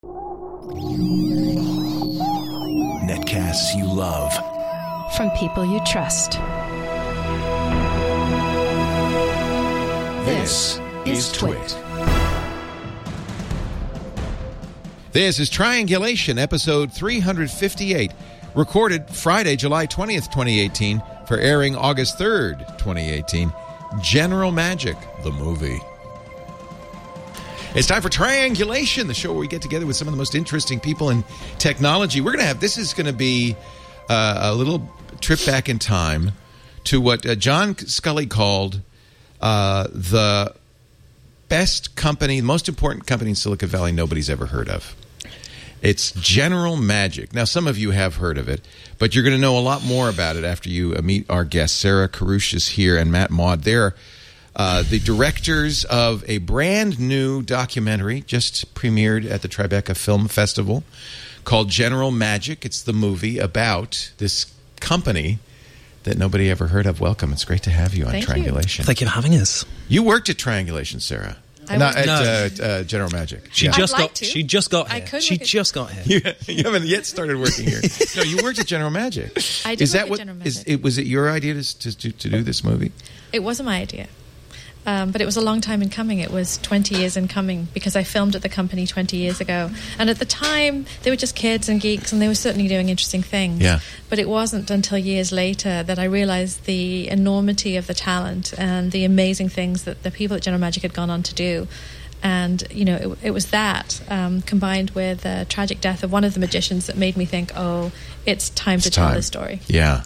Netcasts you love. From people you trust. This is Twit. This is Triangulation, episode 358, recorded Friday, July 20th, 2018, for airing August 3rd, 2018. General Magic, the movie. It's time for Triangulation, the show where we get together with some of the most interesting people in technology. This is going to be a little trip back in time to what John Sculley called the best company, the most important company in Silicon Valley nobody's ever heard of. It's General Magic. Now, some of you have heard of it, but you're going to know a lot more about it after you meet our guests. Sarah Karush is here and Matt Maud. They're the directors of a brand new documentary just premiered at the Tribeca Film Festival called General Magic. It's the movie about this company that nobody ever heard of. Welcome. It's great to have you on Triangulation. Thank you for having us. You worked at Triangulation, Sarah. Not at General Magic. She just got here. You haven't yet started working here. No, you worked at General Magic. I did work at General Magic. Was it your idea to do this movie? It wasn't my idea. But it was a long time in coming. It was 20 years in coming because I filmed at the company 20 years ago. And at the time, they were just kids and geeks, and they were certainly doing interesting things. Yeah. But it wasn't until years later that I realized the enormity of the talent and the amazing things that the people at General Magic had gone on to do. And, you know, it was that combined with the tragic death of one of the magicians that made me think, it's time to tell this story. Yeah.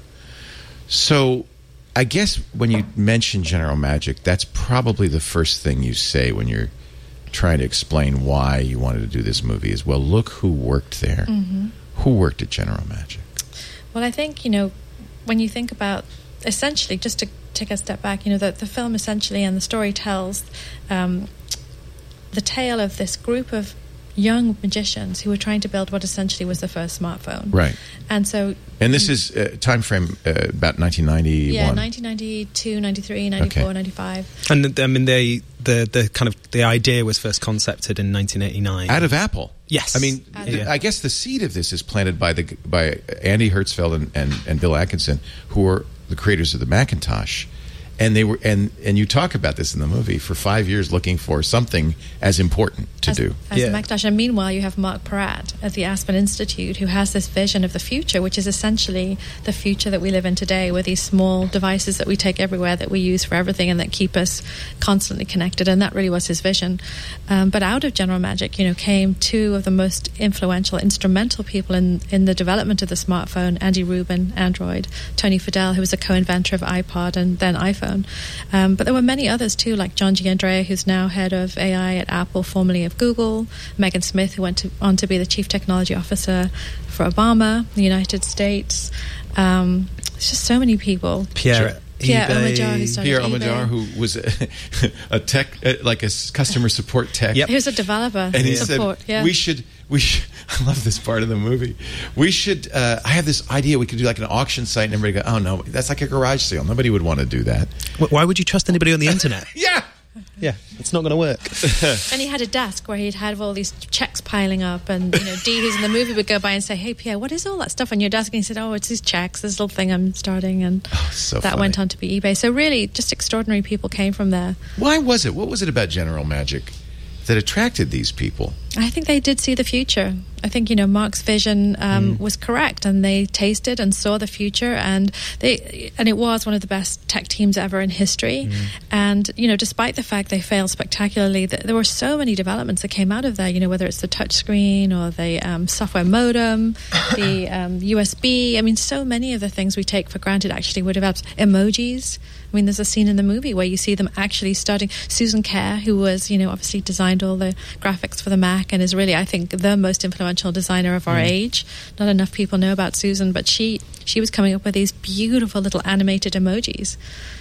So I guess when you mention General Magic, that's probably the first thing you say when you're trying to explain why you wanted to do this movie is, well, look who worked there. Mm-hmm. Who worked at General Magic? Well, I think, you know, when you think about, essentially, just to take a step back, you know, the film essentially and the story tells the tale of this group of young magicians who were trying to build what essentially was the first smartphone. Right. And so... And this is time frame about 1991. Yeah, 1992, 93, 94, 95. And I mean, the kind of the idea was first concepted in 1989 out of Apple. Yes. I mean, I guess the seed of this is planted by Andy Hertzfeld and Bill Atkinson, who are the creators of the Macintosh. And they were, and you talk about this in the movie, for 5 years looking for something as important to do. As the Macintosh. And meanwhile, you have Mark Peratt at the Aspen Institute, who has this vision of the future, which is essentially the future that we live in today, with these small devices that we take everywhere, that we use for everything, and that keep us constantly connected. And that really was his vision. But out of General Magic, you know, came two of the most influential, instrumental people in the development of the smartphone: Andy Rubin, Android; Tony Fadell, who was a co-inventor of iPod and then iPhone. But there were many others too, like John Giandrea, who's now head of AI at Apple, formerly of Google; Megan Smith, who went on to be the chief technology officer for Obama, the United States. There's just so many people. Pierre Omidyar, who started Pierre eBay. Omidyar, who was a tech, like a customer support tech. Yep. He was a developer. And he support. said, we should, I love this part of the movie. We should, I have this idea we could do like an auction site, and everybody go, oh no, that's like a garage sale. Nobody would want to do that. Why would you trust anybody on the internet? Yeah, it's not going to work. And he had a desk where he'd had all these checks piling up, and you know, Dee, who's in the movie, would go by and say, "Hey, Pierre, what is all that stuff on your desk?" And he said, "Oh, it's these checks, this little thing I'm starting," and so that funny. went on to be eBay. So really, just extraordinary people came from there. Why was it? What was it about General Magic that attracted these people? I think they did see the future. I think, you know, Mark's vision was correct, and they tasted and saw the future, and it was one of the best tech teams ever in history. And, you know, despite the fact they failed spectacularly, there were so many developments that came out of there, you know, whether it's the touchscreen or the software modem, the USB. I mean, so many of the things we take for granted actually were developed. Emojis. I mean, there's a scene in the movie where you see them actually starting. Susan Kerr, who was, you know, obviously designed all the graphics for the Mac and is really, I think, the most influential designer of our age. Not enough people know about Susan, but she was coming up with these beautiful little animated emojis.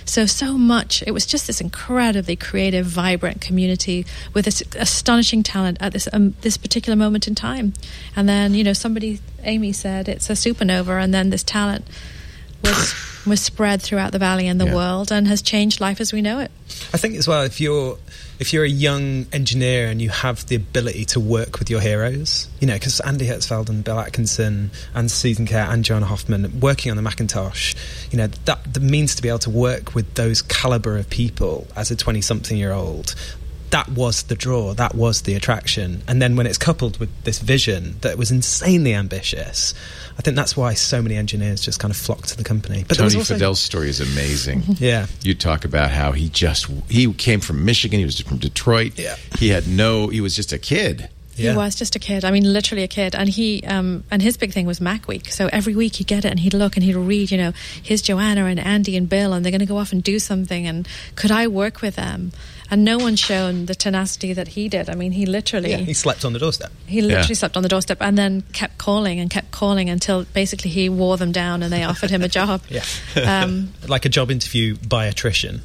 So much. It was just this incredibly creative, vibrant community with this astonishing talent at this particular moment in time. And then, you know, Amy said it's a supernova, and then this talent was spread throughout the valley and the world, and has changed life as we know it. I think as well, if you're a young engineer and you have the ability to work with your heroes, because Andy Hertzfeld and Bill Atkinson and Susan Kare and Joanna Hoffman working on the Macintosh, that means to be able to work with those caliber of people as a 20-something-year-old. That was the draw, that was the attraction. And then when it's coupled with this vision that was insanely ambitious, I think that's why so many engineers just kind of flocked to the company. But Tony Fidel's story is amazing. Yeah. You talk about how he came from Michigan, he was from Detroit. Yeah. He was just a kid. He was just a kid. I mean, literally a kid. And and his big thing was Mac Week. So every week he'd get it and he'd look and he'd read, here's Joanna and Andy and Bill, and they're going to go off and do something, and could I work with them? And no one's shown the tenacity that he did. I mean, he literally... Yeah, he slept on the doorstep. He literally slept on the doorstep and then kept calling until basically he wore them down and they offered him a job. Like a job interview by attrition.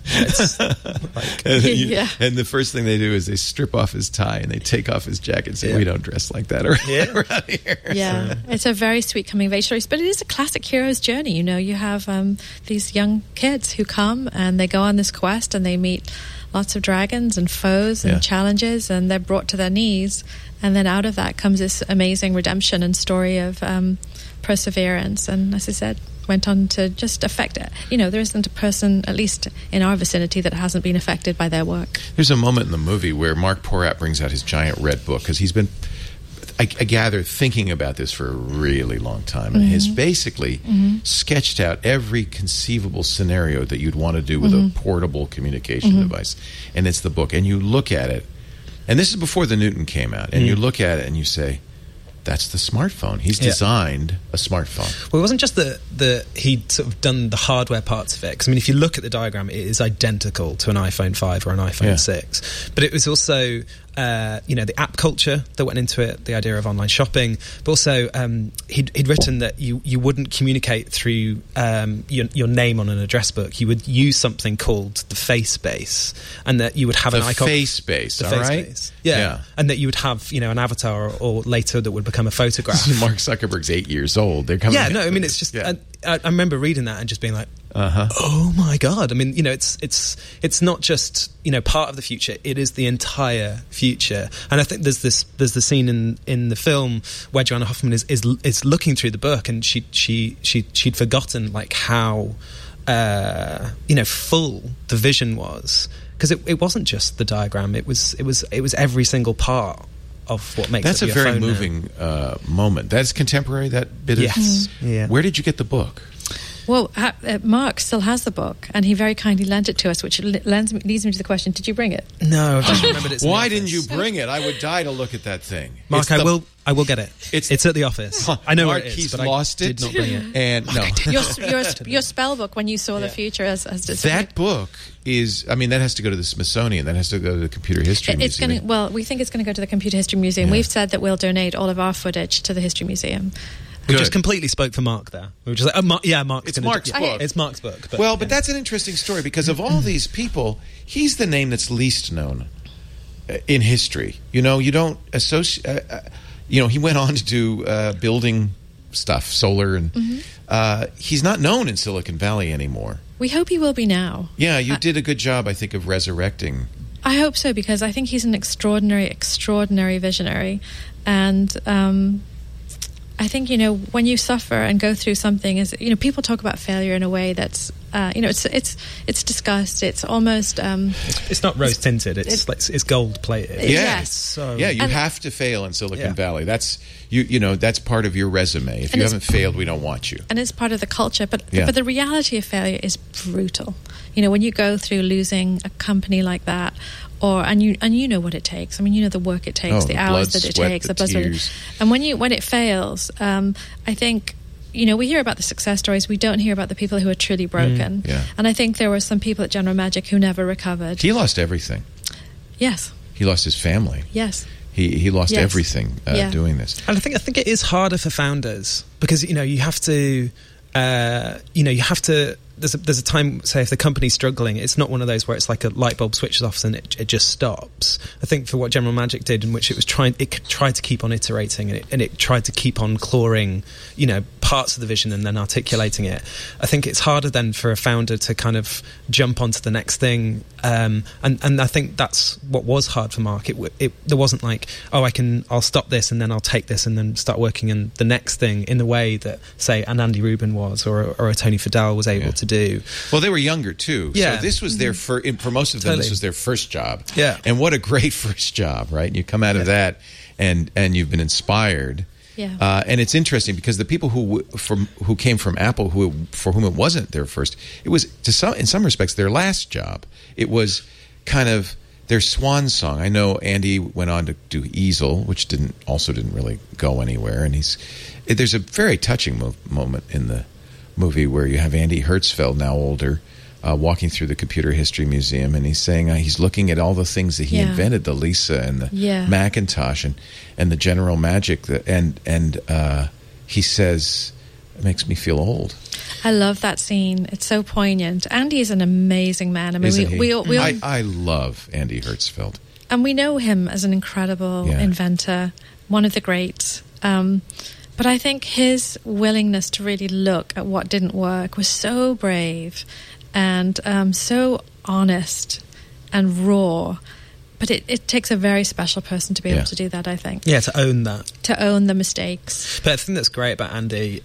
And the first thing they do is they strip off his tie and they take off his jacket and say, we don't dress like that around here. Yeah, it's a very sweet coming of age story. But it is a classic hero's journey. You have these young kids who come and they go on this quest and they meet lots of dragons and foes and challenges, and they're brought to their knees, and then out of that comes this amazing redemption and story of perseverance. And as I said, went on to just affect it. There isn't a person, at least in our vicinity, that hasn't been affected by their work. There's a moment in the movie where Mark Porat brings out his giant red book, because he's been, I gather, thinking about this for a really long time, and has basically sketched out every conceivable scenario that you'd want to do with a portable communication device. And it's the book. And you look at it, and this is before the Newton came out, and you look at it and you say, that's the smartphone. He's designed a smartphone. Well, it wasn't just that he'd sort of done the hardware parts of it. Because, if you look at the diagram, it is identical to an iPhone 5 or an iPhone 6. But it was also... the app culture that went into it, the idea of online shopping, but also he'd written that you wouldn't communicate through your name on an address book. You would use something called the face base, and that you would have an icon. Face base, all right? Yeah, and that you would have an avatar, or later that would become a photograph. Mark Zuckerberg's 8 years old. They're coming. Yeah, no, I mean it's just. I remember reading that and just being like, oh my God. I mean, it's not just, part of the future. It is the entire future. And I think there's the scene in the film where Joanna Hoffman is looking through the book, and she'd forgotten like how, full the vision was. Because it wasn't just the diagram. It was every single part of what makes that's up a your very phone moving moment. That's contemporary, that bit of... Yeah. Where did you get the book? Well, Mark still has the book, and he very kindly lent it to us, which leads me to the question, did you bring it? No, I just remembered it's Why didn't you bring it? I would die to look at that thing. Mark, I will get it. It's at the office. I know Mark, where it is, he's but lost I did not bring it. And no. Your spell book, when you saw the future as that book is, that has to go to the Smithsonian. That has to go to the Computer History Museum. We think it's going to go to the Computer History Museum. We've said that we'll donate all of our footage to the History Museum. We just completely spoke for Mark there. We were just like, Mark's it's Mark's book. It's Mark's book. But that's an interesting story, because of all these people, he's the name that's least known in history. You don't associate... he went on to do building stuff, solar, and he's not known in Silicon Valley anymore. We hope he will be now. Yeah, you did a good job, I think, of resurrecting. I hope so, because I think he's an extraordinary visionary. And I think, when you suffer and go through something, people talk about failure in a way that's, it's discussed. It's almost... it's not rose tinted. It's gold plated. Yes. You have to fail in Silicon Valley. That's that's part of your resume. If you haven't failed, we don't want you. And it's part of the culture. But the reality of failure is brutal. When you go through losing a company like that, and you know what it takes. The work it takes, the hours that it takes, the blood, sweat, and when it fails, I think we hear about the success stories. We don't hear about the people who are truly broken. And I think there were some people at General Magic who never recovered. He lost everything. Yes. He lost his family. Yes. He lost everything doing this. And I think it is harder for founders, because you have to. There's a time, say, if the company's struggling, it's not one of those where it's like a light bulb switches off and it just stops. I think for what General Magic did, in which it tried to keep on iterating, and it tried to keep on clawing, parts of the vision and then articulating it. I think it's harder then for a founder to kind of jump onto the next thing. And I think that's what was hard for Mark. There wasn't like, I'll stop this and then I'll take this and then start working on the next thing in the way that, say, an Andy Rubin was or a Tony Fadell was able to do. Well, they were younger too. Yeah. So this was their for most of them, this was their first job. Yeah. And what a great first job, right? You come out of that and you've been inspired. Yeah. And it's interesting because the people who came from Apple, for whom it wasn't their first, it was in some respects their last job. It was kind of their swan song. I know Andy went on to do Easel, which didn't really go anywhere. And there's a very touching moment in the movie where you have Andy Hertzfeld, now older, walking through the Computer History Museum, and he's saying he's looking at all the things that he invented, the Lisa and the Macintosh and the General Magic, and he says, it makes me feel old. I love that scene. It's so poignant. Andy is an amazing man. I mean, I love Andy Hertzfeld. And we know him as an incredible inventor, one of the greats. But I think his willingness to really look at what didn't work was so brave and so honest and raw. But it takes a very special person to be able to do that, I think. Yeah, to own that. To own the mistakes. But the thing that's great about Andy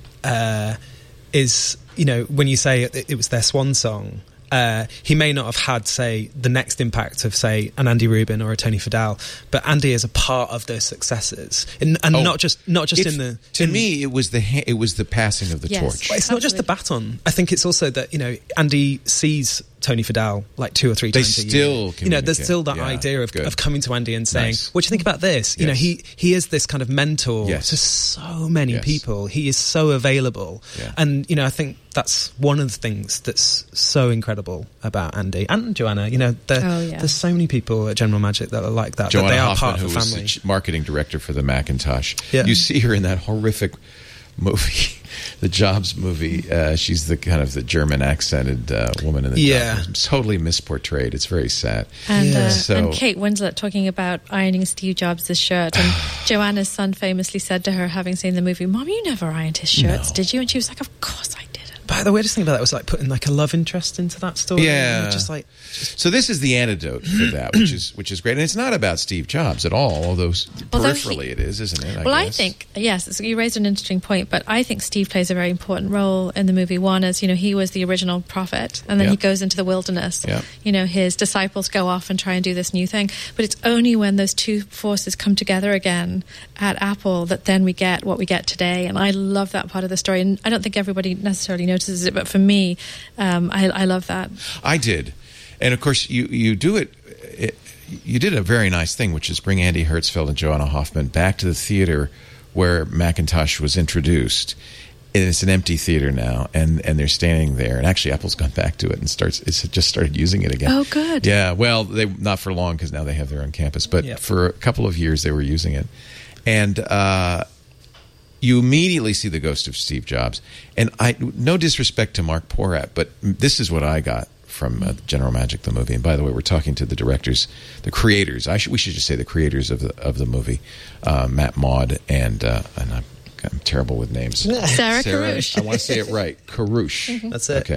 is, when you say it was their swan song, he may not have had, say, the next impact of, say, an Andy Rubin or a Tony Fadell, but Andy is a part of those successes, and not just in the. To me, it was the passing of the torch. It's not just the baton. I think it's also that Andy sees Tony Fadell like 2 or 3 times a year. There's still that idea of coming to Andy and saying, "What do you think about this?" Yes. He is this kind of mentor to so many people. He is so available, and I think that's one of the things that's so incredible about Andy and Joanna. There's so many people at General Magic that are like that. Joanna that they are Hoffman, part of the family. Who was the marketing director for the Macintosh. Yeah. You see her in that horrific movie, the Jobs movie. She's the kind of the German accented woman in the job. Totally misportrayed. It's very sad. And, and Kate Winslet talking about ironing Steve Jobs' shirt, and Joanna's son famously said to her, having seen the movie, "Mom, you never ironed his shirts, did you?" And she was like, "Of course I did." But the weirdest thing about that was like putting like a love interest into that story. Yeah. So this is the antidote for that, which is great. And it's not about Steve Jobs at all, although peripherally it is, isn't it? I think, yes, you raised an interesting point, but I think Steve plays a very important role in the movie. One is, he was the original prophet, and then he goes into the wilderness. Yeah. His disciples go off and try and do this new thing. But it's only when those two forces come together again at Apple that then we get what we get today. And I love that part of the story. And I don't think everybody necessarily notices it, but for me, I love that. I did. And of course, you do it. You did a very nice thing, which is bring Andy Hertzfeld and Joanna Hoffman back to the theater where Macintosh was introduced. And it's an empty theater now, and they're standing there. And actually, Apple's gone back to it and just started using it again. Oh, good. Yeah. Well, they not for long because now they have their own campus, but for a couple of years they were using it, and you immediately see the ghost of Steve Jobs. And no disrespect to Mark Porat, but this is what I got from General Magic, the movie. And by the way, we're talking to the directors, the creators. We should just say the creators of the movie, Matt Maud and I'm terrible with names. Sarah Karouche. I want to say it right. Karouche. Mm-hmm. That's it. Okay.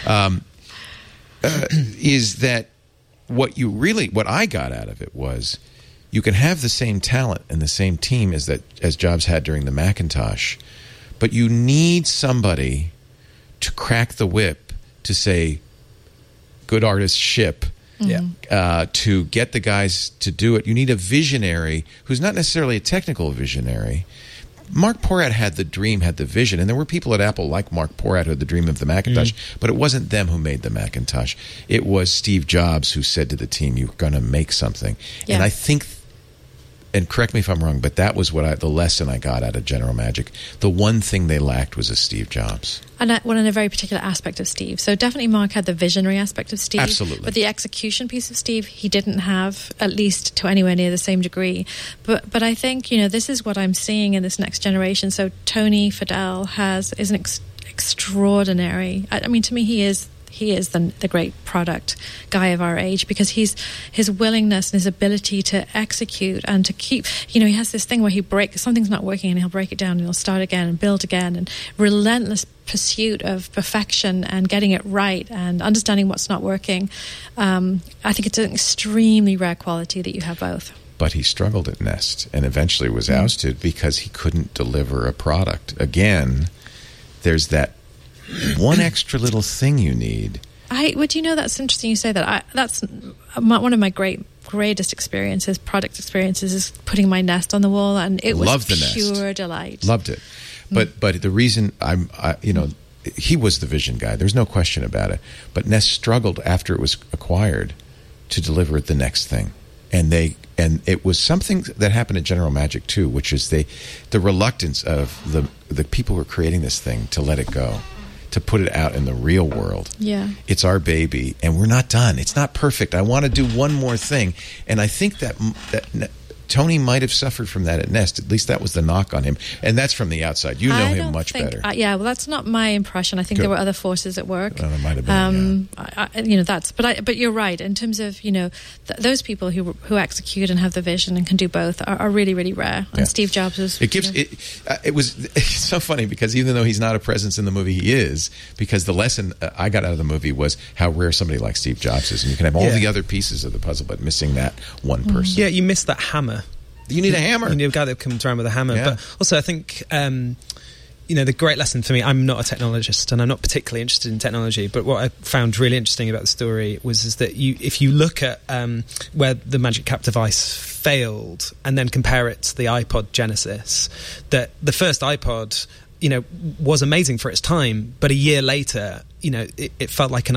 Is that what I got out of it was you can have the same talent and the same team as Jobs had during the Macintosh, but you need somebody to crack the whip to say, good artists ship. To get the guys to do it, you need a visionary who's not necessarily a technical visionary. Mark Porat had the dream, had the vision, and there were people at Apple like Mark Porat who had the dream of the Macintosh, but it wasn't them who made the Macintosh. It was Steve Jobs who said to the team, you're going to make something. Yeah. And I think, and correct me if I'm wrong, but that was the lesson I got out of General Magic. The one thing they lacked was a Steve Jobs. And a very particular aspect of Steve. So definitely Mark had the visionary aspect of Steve. Absolutely. But the execution piece of Steve, he didn't have, at least to anywhere near the same degree. But I think, this is what I'm seeing in this next generation. So Tony Fadell is an extraordinary, to me he is he is the great product guy of our age, because his willingness and his ability to execute and to keep, he has this thing where something's not working and he'll break it down and he'll start again and build again, and relentless pursuit of perfection and getting it right and understanding what's not working. I think it's an extremely rare quality that you have both. But he struggled at Nest and eventually was ousted because he couldn't deliver a product. Again, there's that one extra little thing you need. That's interesting you say that. That's one of my greatest experiences, product experiences, is putting my Nest on the wall, and it was pure delight. Loved it. But the reason he was the vision guy. There's no question about it. But Nest struggled after it was acquired to deliver the next thing. And it was something that happened at General Magic too, which is the reluctance of the people who are creating this thing to let it go, to put it out in the real world. Yeah. It's our baby, and we're not done. It's not perfect. I want to do one more thing. And I think that Tony might have suffered from that at Nest. At least that was the knock on him. And that's from the outside. You know him much better. That's not my impression. I think there were other forces at work. Well, there might have been, but you're right. In terms of, those people who execute and have the vision and can do both are really, really rare. And Steve Jobs was... It's so funny because even though he's not a presence in the movie, he is, because the lesson I got out of the movie was how rare somebody like Steve Jobs is. And you can have all the other pieces of the puzzle, but missing that one person. Yeah, you miss that hammer. You need a hammer. You need a guy that comes around with a hammer. Yeah. But also, I think, the great lesson for me, I'm not a technologist and I'm not particularly interested in technology, but what I found really interesting about the story is that if you look at where the Magic Cap device failed and then compare it to the iPod Genesis, that the first iPod, was amazing for its time, but a year later, it felt like an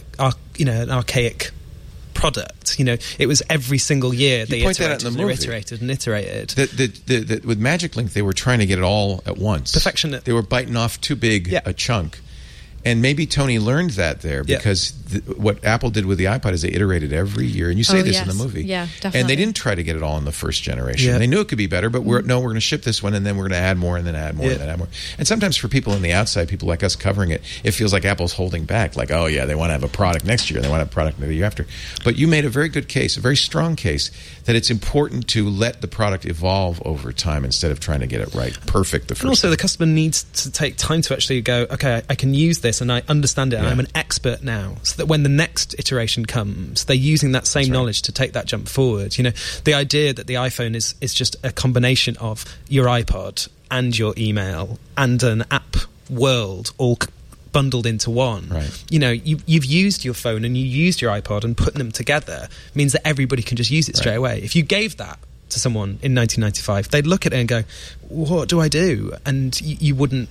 archaic product. It was every single year they iterated and iterated. With Magic Link, they were trying to get it all at once. Perfectionate. They were biting off too big a chunk. And maybe Tony learned that there, because what Apple did with the iPod is they iterated every year. And you say this in the movie. Yeah, definitely. And they didn't try to get it all in the first generation. Yeah. They knew it could be better, but we're going to ship this one, and then we're going to add more, and then add more, and then add more. And sometimes for people on the outside, people like us covering it, it feels like Apple's holding back. Like, oh, yeah, they want to have a product next year. They want to have a product the year after. But you made a very good case, a very strong case, that it's important to let the product evolve over time instead of trying to get it right, perfect the first time. And also, the customer needs to take time to actually go, okay, I can use this, and I understand it. I'm an expert now, so that when the next iteration comes, they're using that same knowledge to take that jump forward. The idea that the iPhone is just a combination of your iPod and your email and an app world all bundled into one. Right. You've used your phone and you used your iPod, and putting them together means that everybody can just use it straight away. If you gave that to someone in 1995, they'd look at it and go, "What do I do?" And you wouldn't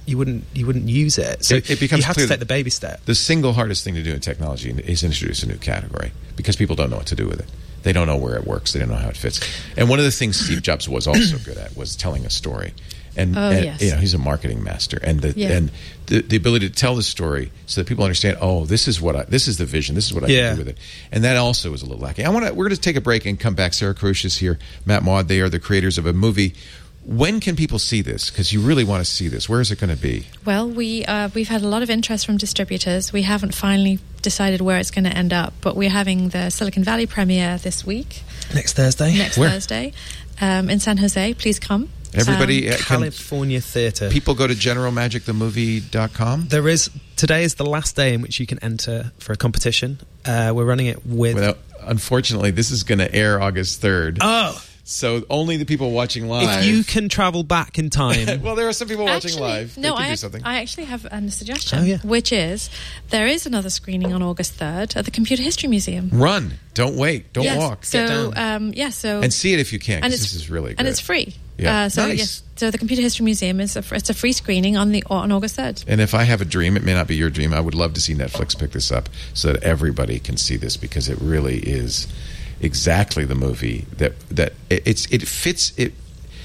use it. So it becomes you have to take the baby step. The single hardest thing to do in technology is introduce a new category, because people don't know what to do with it. They don't know where it works. They don't know how it fits. And one of the things Steve Jobs was also good at was telling a story. And he's a marketing master, and the ability to tell the story so that people understand. Oh, this is the vision. This is what I can do with it. And that also was a little lacking. We're going to take a break and come back. Sarah Karush is here. Matt Maud. They are the creators of a movie. When can people see this? Because you really want to see this. Where is it going to be? Well, we've had a lot of interest from distributors. We haven't finally decided where it's going to end up, but we're having the Silicon Valley premiere this week. Next Thursday. Thursday, in San Jose. Please come. Everybody, California Theatre. People go to generalmagicthemovie.com. Today is the last day in which you can enter for a competition. We're running it unfortunately, this is going to air August 3rd. Oh. So only the people watching live. If you can travel back in time. Well, there are some people watching live. No, they can do something. I actually have a suggestion, which is there is another screening on August 3rd at the Computer History Museum. Run. Don't wait. Don't walk. So, and see it if you can, because this is really good. And it's free. Yeah. Nice. So the Computer History Museum it's a free screening on August 3rd. And if I have a dream, it may not be your dream, I would love to see Netflix pick this up so that everybody can see this, because it really is exactly the movie that it fits it.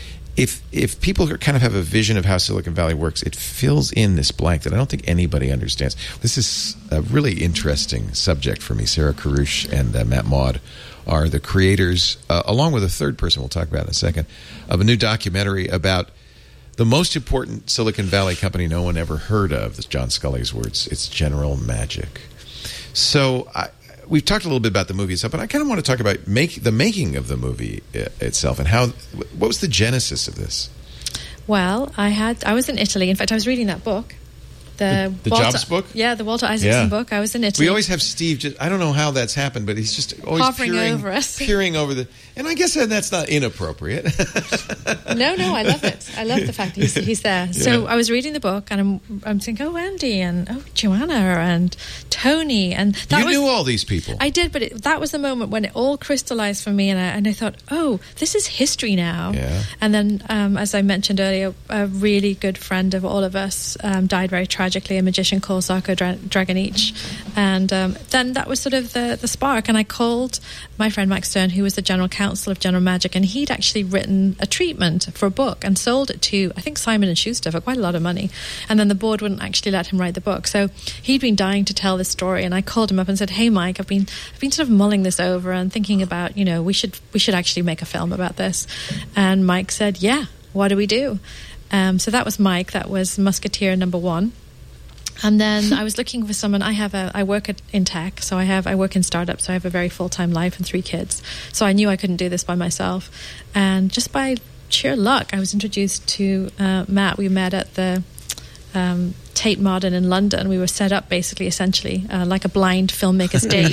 If people kind of have a vision of how Silicon Valley works, it fills in this blank that I don't think anybody understands. This is a really interesting subject for me. Sarah Karush and Matt Maud are the creators, along with a third person we'll talk about in a second, of a new documentary about the most important Silicon Valley company no one ever heard of. That's John Scully's words. It's General Magic. So we've talked a little bit about the movie itself, but I kind of want to talk about the making of the movie itself and what was the genesis of this? Well, I was in Italy. In fact, I was reading that book. The Jobs book? Yeah, the Walter Isaacson book. I was in Italy. We always have Steve, I don't know how that's happened, but he's just always hovering over us. Peering over and I guess that's not inappropriate. No, I love it. I love the fact that he's there. Yeah. So I was reading the book and I'm thinking, Andy and Joanna and Tony. And you knew all these people. I did, but that was the moment when it all crystallized for me and I thought, this is history now. Yeah. And then, as I mentioned earlier, a really good friend of all of us died very tragically, a magician called Zarko Draganic. And then that was sort of the spark. And I called my friend Mike Stern, who was the general counsel of General Magic, and he'd actually written a treatment for a book and sold it to, I think, Simon & Schuster for quite a lot of money. And then the board wouldn't actually let him write the book. So he'd been dying to tell this story, and I called him up and said, hey, Mike, I've been sort of mulling this over and thinking about, we should actually make a film about this. And Mike said, yeah, what do we do? So that was Mike. That was Musketeer number 1. And then I was looking for someone. I work in tech, so I work in startups, so I have a very full-time life and 3 kids. So I knew I couldn't do this by myself. And just by sheer luck, I was introduced to Matt. We met at the Tate Modern in London. We were set up essentially like a blind filmmaker's date.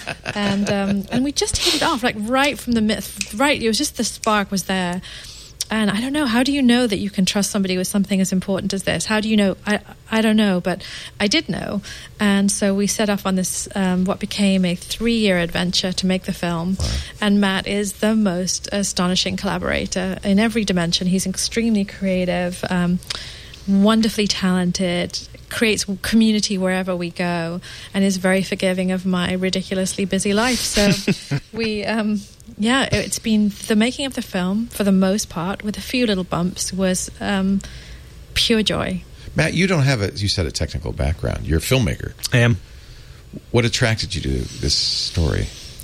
And we just hit it off, like right from the myth. Right, it was just the spark was there. And I don't know, how do you know that you can trust somebody with something as important as this? How do you know? I don't know, but I did know. And so we set off on this, what became a 3-year adventure to make the film. Wow. And Matt is the most astonishing collaborator in every dimension. He's extremely creative, wonderfully talented, creates community wherever we go, and is very forgiving of my ridiculously busy life. So we... it's been the making of the film, for the most part, with a few little bumps, was pure joy. Matt, you don't have you said a technical background. You're a filmmaker. I am. What attracted you to this story?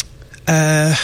I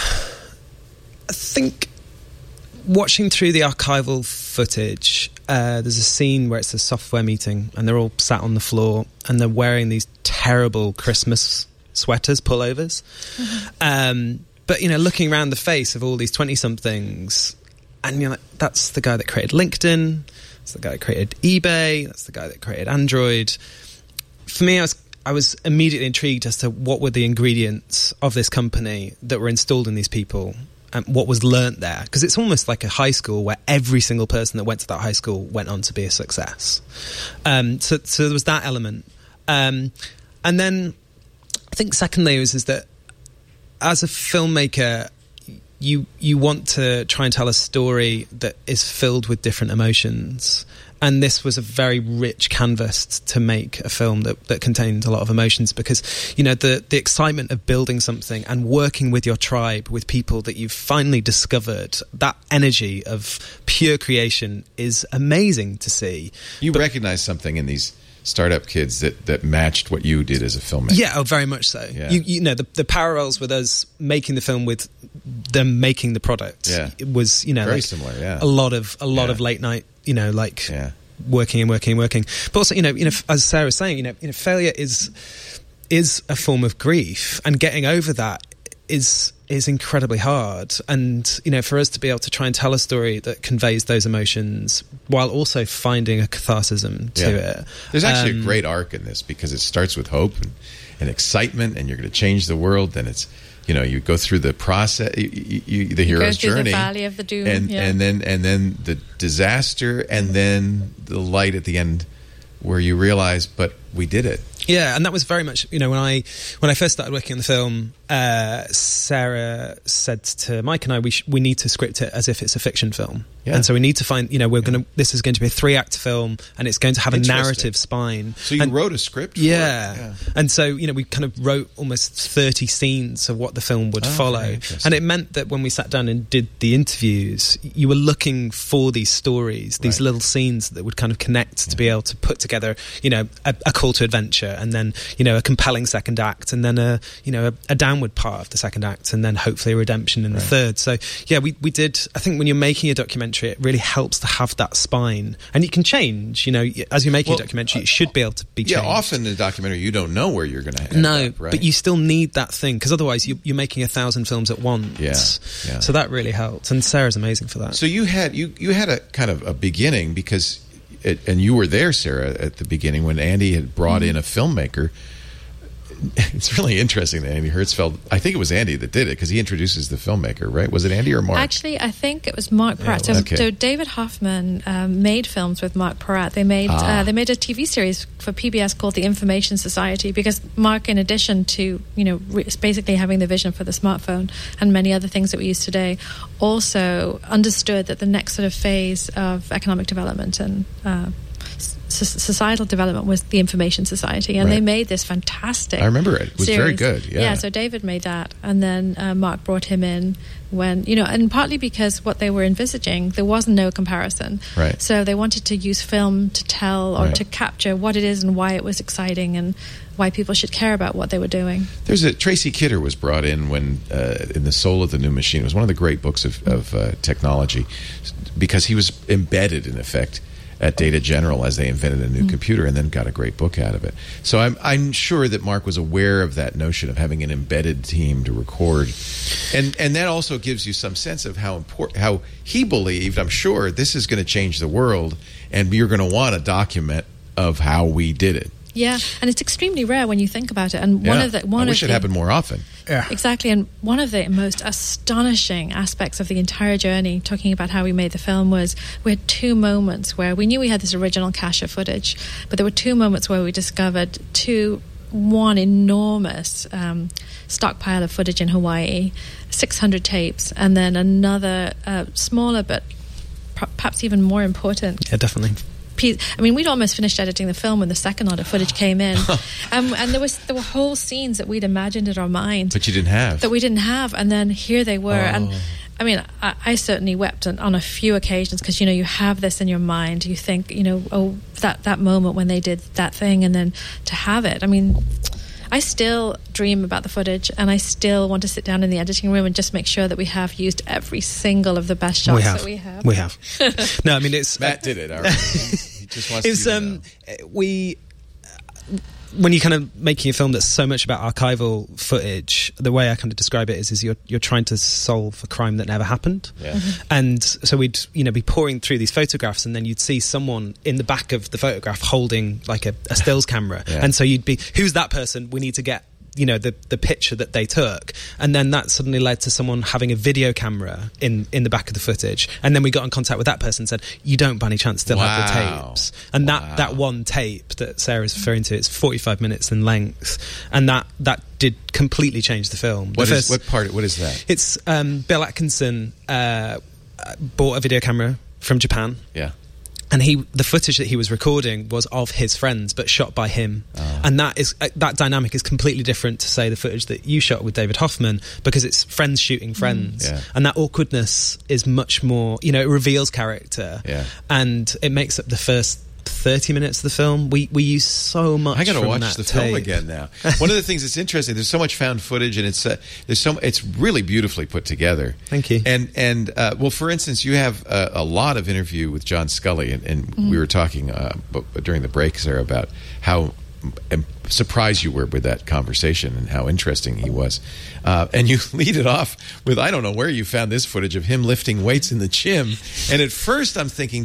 think watching through the archival footage, there's a scene where it's a software meeting and they're all sat on the floor and they're wearing these terrible Christmas sweaters, pullovers. Mm-hmm. But, looking around the face of all these 20-somethings, and you're like, that's the guy that created LinkedIn, that's the guy that created eBay, that's the guy that created Android. For me, I was immediately intrigued as to what were the ingredients of this company that were installed in these people and what was learnt there. Because it's almost like a high school where every single person that went to that high school went on to be a success. So there was that element. And then I think secondly is that as a filmmaker, you want to try and tell a story that is filled with different emotions. And this was a very rich canvas to make a film that contained a lot of emotions, because, the excitement of building something and working with your tribe, with people that you've finally discovered, that energy of pure creation is amazing to see. You recognize something in these startup kids that matched what you did as a filmmaker. Yeah, very much so. Yeah. The parallels with us making the film with them making the product. Yeah. It was, very similar. Yeah, a lot of late night, working. But also, as Sarah was saying, failure is a form of grief, and getting over that is incredibly hard. And for us to be able to try and tell a story that conveys those emotions while also finding a catharsism to it. There's actually a great arc in this, because it starts with hope and excitement, and you're going to change the world. Then it's you go through the process, the hero's journey, the valley of the doom, and then the disaster, and then the light at the end, where you realize, but we did it. Yeah, and that was very much, when I first started working on the film, Sarah said to Mike and I, we need to script it as if it's a fiction film. Yeah. And so we need to find, this is going to be a 3-act film, and it's going to have a narrative spine. So you wrote a script for it? Yeah. And so, we kind of wrote almost 30 scenes of what the film would follow. And it meant that when we sat down and did the interviews, you were looking for these stories, these little scenes that would kind of connect to be able to put together, a call to adventure, and then, a compelling second act, and then a downward downward part of the second act, and then hopefully a redemption in the third. So yeah, we did. I think when you're making a documentary, it really helps to have that spine, and it can change. You know, as you're making a documentary, it should be able to be changed. Yeah, often in a documentary, you don't know where you're going to end up, right? But you still need that thing, because otherwise you're making 1,000 films at once. Yeah. So that really helped, and Sarah's amazing for that. So you had a kind of a beginning, because and you were there, Sarah, at the beginning when Andy had brought in a filmmaker. It's really interesting that Andy Hertzfeld, I think it was Andy that did it, because he introduces the filmmaker, right? Was it Andy or Mark? Actually, I think it was Mark Peratt. Yeah, So David Hoffman made films with Mark Peratt. They made a TV series for PBS called The Information Society, because Mark, in addition to basically having the vision for the smartphone and many other things that we use today, also understood that the next sort of phase of economic development and societal development was the Information Society, and they made this fantastic. I remember it. It was series. Very good. Yeah. So David made that, and then Mark brought him in when and partly because what they were envisaging, there was no comparison. Right. So they wanted to use film to tell or to capture what it is and why it was exciting and why people should care about what they were doing. Tracy Kidder was brought in when in The Soul of the New Machine. It was one of the great books of technology, because he was embedded in effect at Data General as they invented a new computer, and then got a great book out of it. So I'm sure that Mark was aware of that notion of having an embedded team to record, and that also gives you some sense of how he believed, I'm sure, this is going to change the world, and you're going to want a document of how we did it. Yeah, and it's extremely rare when you think about it. And I wish it happened more often. Yeah. Exactly, and one of the most astonishing aspects of the entire journey, talking about how we made the film, was we had two moments where we knew we had this original cache of footage, but there were two moments where we discovered one enormous stockpile of footage in Hawaii, 600 tapes, and then another smaller but perhaps even more important. Yeah, definitely. I mean, we'd almost finished editing the film when the second lot of footage came in, and there were whole scenes that we'd imagined in our mind, but you didn't have, that we didn't have, and then here they were. And I mean, I certainly wept on a few occasions, because you have this in your mind. You think, that moment when they did that thing, and then to have it. I mean, I still dream about the footage, and I still want to sit down in the editing room and just make sure that we have used every single of the best shots that we have. We have. No, I mean, it's Matt did it. He just wants to when you're kind of making a film that's so much about archival footage, the way I kind of describe it is you're trying to solve a crime that never happened. Yeah. Mm-hmm. And so we'd be pouring through these photographs, and then you'd see someone in the back of the photograph holding like a stills camera, and so you'd be, who's that person? We need to get the picture that they took, and then that suddenly led to someone having a video camera in the back of the footage, and then we got in contact with that person and said, you don't by any chance still have the tapes, and that one tape that Sarah's referring to, it's 45 minutes in length, and that did completely change the film. What is that? It's Bill Atkinson bought a video camera from Japan. Yeah. And the footage that he was recording was of his friends, but shot by him. And that dynamic is completely different to, say, the footage that you shot with David Hoffman, because it's friends shooting friends. Yeah. And that awkwardness is much more, it reveals character. Yeah. And it makes up the first 30 minutes of the film. We use so much. I got to watch the tape. film again now. One of the things that's interesting, there's so much found footage, and it's really beautifully put together. Thank you. And well, for instance, you have a lot of interview with John Scully, and we were talking during the break, Sarah, about how surprised you were with that conversation and how interesting he was. And you lead it off with, I don't know where you found this footage of him lifting weights in the gym. And at first I'm thinking,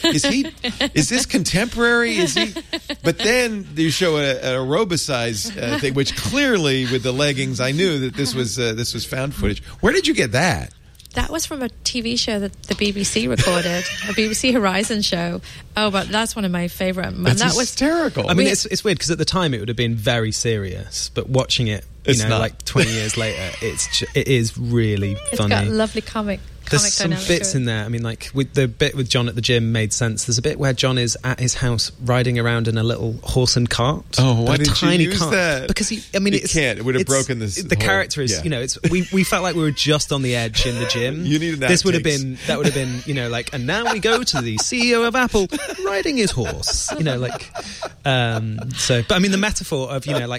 is this contemporary? Is he? But then you show an aerobicize thing, which clearly with the leggings, I knew that this was found footage. Where did you get that? That was from a TV show that the BBC recorded, a BBC Horizon show. Oh, but that's one of my favourite. That's hysterical. I mean, it's weird, because at the time it would have been very serious, but watching it, like 20 years later, it is really funny. It's got lovely comic There's some bits in there. I mean, like with the bit with John at the gym made sense. There's a bit where John is at his house riding around in a little horse and cart. Oh, why didn't you use that? Because it would have broken this. The character is, we felt like we were just on the edge in the gym. You needed that would have been, and now we go to the CEO of Apple riding his horse. But I mean, the metaphor of,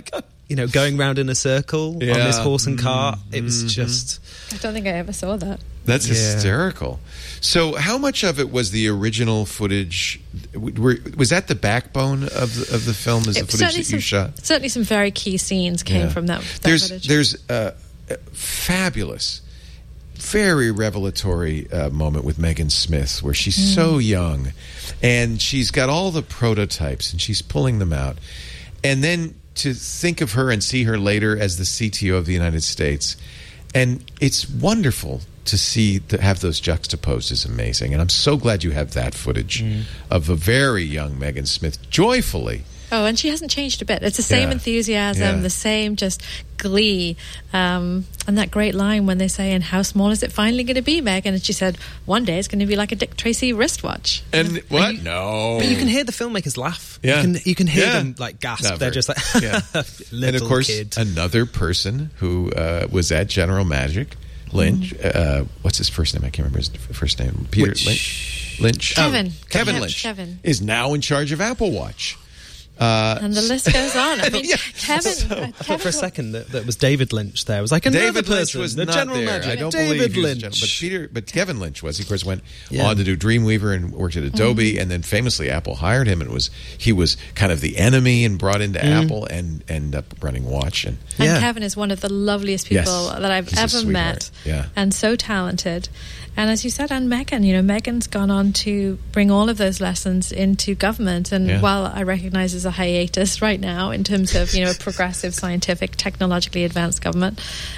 going round in a circle on this horse and cart. It was just... I don't think I ever saw that. That's hysterical. So how much of it was the original footage? Was that the backbone of the film? Is the footage that you shot? Certainly some very key scenes came from that footage. There's a fabulous, very revelatory moment with Megan Smith where she's so young and she's got all the prototypes and she's pulling them out. And then to think of her and see her later as the CTO of the United States. And it's wonderful to have those juxtaposed is amazing. And I'm so glad you have that footage of a very young Megan Smith joyfully. Oh, and she hasn't changed a bit. It's the same enthusiasm, the same just glee. And that great line when they say, and how small is it finally going to be, Megan? And she said, one day it's going to be like a Dick Tracy wristwatch. And what? No. But you can hear the filmmakers laugh. Yeah. You can hear them like gasp. They're just like, little and of course, kid. Another person who was at General Magic, Lynch. What's his first name? I can't remember his first name. Peter Lynch. Kevin Lynch. Kevin is now in charge of Apple Watch. And the list goes on. I mean, Kevin. For a second, that was David Lynch there. It was like another David person. Lynch was the not General there. Magic. I don't David believe Lynch. But Kevin Lynch was. He, of course, went on to do Dreamweaver and worked at Adobe, and then famously Apple hired him, and he was kind of the enemy and brought into Apple and ended up running Watch. And Kevin is one of the loveliest people that I've ever met, and so talented. And as you said, and Megan, Megan's gone on to bring all of those lessons into government. And while I recognize there's a hiatus right now in terms of, a progressive, scientific, technologically advanced government,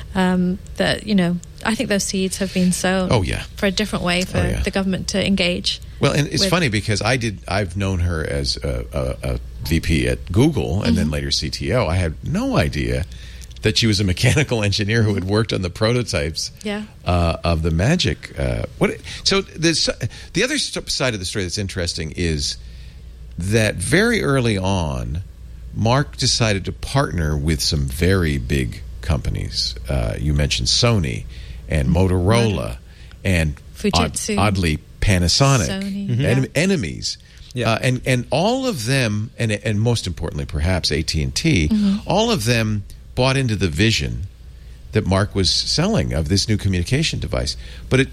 I think those seeds have been sown for a different way for the government to engage. Well, and it's funny because I've known her as a VP at Google and then later CTO. I had no idea that she was a mechanical engineer who had worked on the prototypes of the Magic. So the other side of the story that's interesting is that very early on, Mark decided to partner with some very big companies. You mentioned Sony and Motorola and Fujitsu, oddly Panasonic, Sony, enemies. And all of them, and most importantly perhaps AT&T, all of them bought into the vision that Mark was selling of this new communication device. But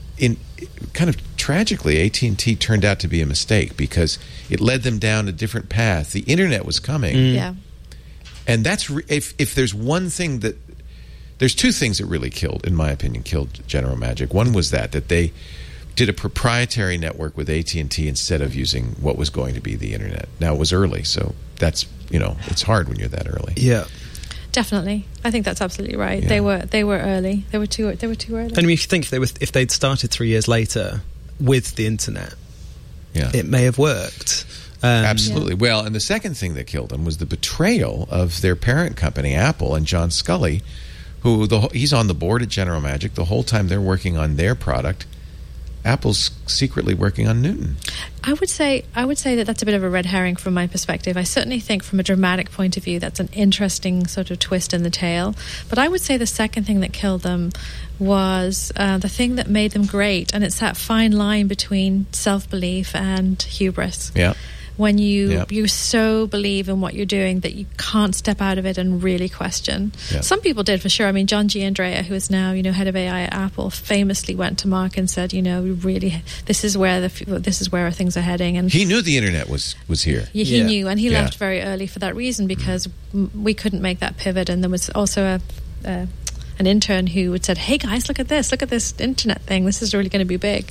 kind of tragically, AT&T turned out to be a mistake because it led them down a different path. The internet was coming. And that's if there's one thing that... There's two things that really in my opinion, killed General Magic. One was that they did a proprietary network with AT&T instead of using what was going to be the internet. Now, it was early, so that's, it's hard when you're that early. Yeah. Definitely, I think that's absolutely right. Yeah. They were early. They were too early. And if you think if they'd started 3 years later with the internet, it may have worked. Absolutely. Well, and the second thing that killed them was the betrayal of their parent company, Apple, and John Sculley, who he's on the board at General Magic. The whole time they're working on their product, Apple's secretly working on Newton. I would say that that's a bit of a red herring from my perspective. I certainly think from a dramatic point of view that's an interesting sort of twist in the tale. But I would say the second thing that killed them was the thing that made them great, and it's that fine line between self-belief and hubris. Yeah. When you so believe in what you're doing that you can't step out of it and really question. Yeah. Some people did, for sure. I mean, John Giandrea, who is now head of AI at Apple, famously went to Mark and said, really, this is where things are heading. And he knew the internet was here. He knew, and he left very early for that reason because we couldn't make that pivot. And there was also an intern who had said, "Hey guys, look at this internet thing. This is really going to be big."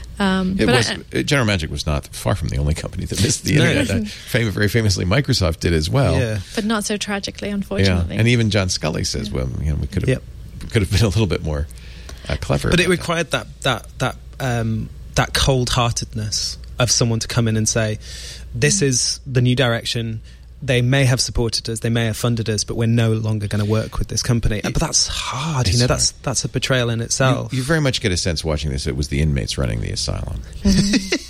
General Magic was not far from the only company that missed the internet. Very famously, Microsoft did as well, but not so tragically, unfortunately. Yeah. And even John Sculley says, "Well, we could have been a little bit more clever." But it required that cold-heartedness of someone to come in and say, "This is the new direction. They may have supported us, they may have funded us, but we're no longer going to work with this company." But that's hard, that's a betrayal in itself. You very much get a sense watching this it was the inmates running the asylum.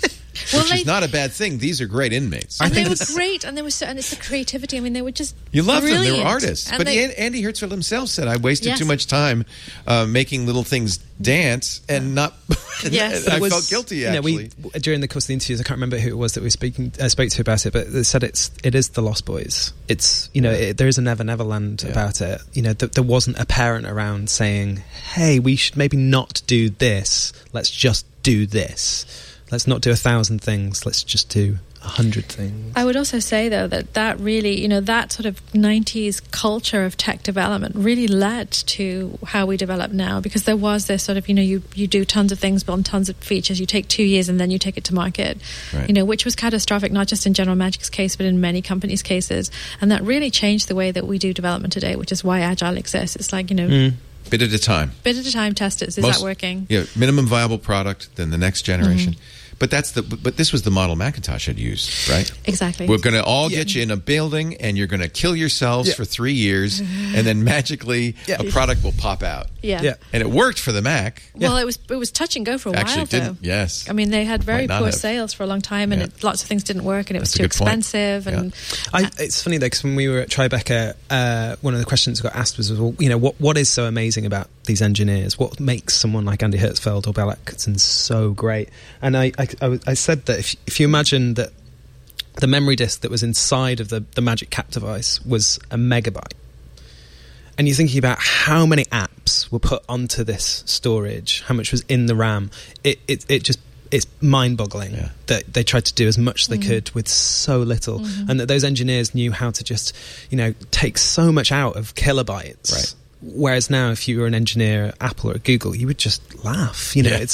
which is not a bad thing. These are great inmates. And they were great, and it's the creativity. I mean, they were just you love them. They were brilliant. artists. And But Andy Hertzfeld himself said, "I wasted Yes. too much time making little things dance and not." Yes. and I felt guilty. Actually, during the course of the interviews, I can't remember who it was that we spoke to about it, but they said it is the Lost Boys. It's there is a Never Never Land about it. There wasn't a parent around saying, "Hey, we should maybe not do this. Let's just do this. Let's not do 1,000 things. Let's just do 100 things." I would also say, though, that really, that sort of 90s culture of tech development really led to how we develop now, because there was this sort of, you do tons of things, build tons of features, you take 2 years and then you take it to market, right. Which was catastrophic, not just in General Magic's case, but in many companies' cases. And that really changed the way that we do development today, which is why Agile exists. It's like, bit at a time. Bit at a time, test it. Is that working? Yeah, minimum viable product, then the next generation. But this was the model Macintosh had used, right? Exactly. We're going to all get you in a building, and you're going to kill yourselves for 3 years, and then magically a product will pop out. Yeah. And it worked for the Mac. Well, it was touch and go for a while, Actually, though. didn't. Yes. I mean, they had very Might not poor have. sales for a long time, and lots of things didn't work, and it was That's a too good point. expensive. And It's funny, though, because when we were at Tribeca, one of the questions that got asked was, what is so amazing about these engineers? What makes someone like Andy Hertzfeld or Bell Atkinson so great? And I said that if you imagine that the memory disk that was inside of the Magic Cap device was a megabyte, and you're thinking about how many apps were put onto this storage, how much was in the RAM, it's mind-boggling that they tried to do as much as they could with so little, and that those engineers knew how to just take so much out of kilobytes. Right. Whereas now, if you were an engineer at Apple or at Google, you would just laugh. They had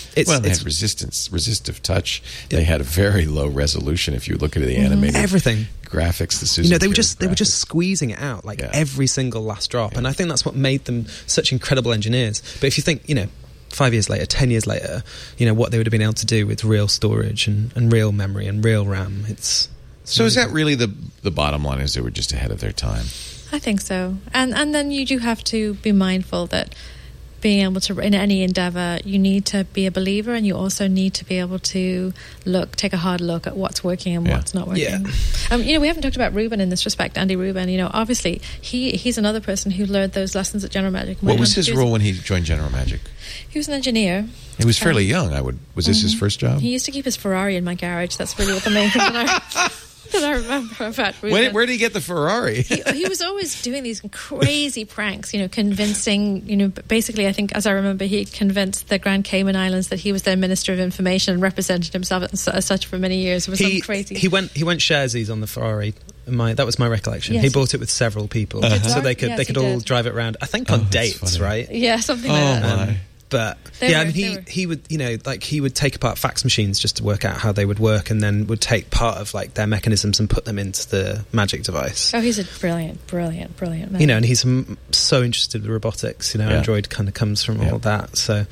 resistive touch. They had a very low resolution. If you look at the animated everything graphics, the Susan they were Karen just squeezing it out every single last drop, and I think that's what made them such incredible engineers. But if you think 5 years later, 10 years later, what they would have been able to do with real storage and real memory and real RAM, So is that really the bottom line? Is they were just ahead of their time? I think so. And then you do have to be mindful that being able to, in any endeavor, you need to be a believer, and you also need to be able to take a hard look at what's working and what's not working. We haven't talked about Rubin in this respect, Andy Rubin. Obviously he's another person who learned those lessons at General Magic. What was his role when he joined General Magic? He was an engineer. He was fairly young. Was this his first job? He used to keep his Ferrari in my garage. That's really what the main thing that I remember about Rubin. Where did he get the Ferrari? He was always doing these crazy pranks, convincing, basically, I think, as I remember, he convinced the Grand Cayman Islands that he was their Minister of Information and represented himself as such for many years. It was some crazy. He went sharesies on the Ferrari. That was my recollection. Yes. He bought it with several people, so they could all drive it around. I think on dates, right? Yeah, something like that. My. But he would he would take apart fax machines just to work out how they would work, and then would take part of their mechanisms and put them into the Magic device. Oh, he's a brilliant man. And he's so interested in robotics. Android kind of comes from all that. So,